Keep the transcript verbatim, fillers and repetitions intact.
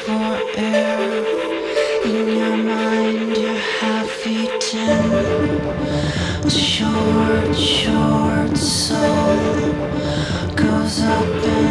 for air. In your mind, you're half eaten. Short, short soul goes up and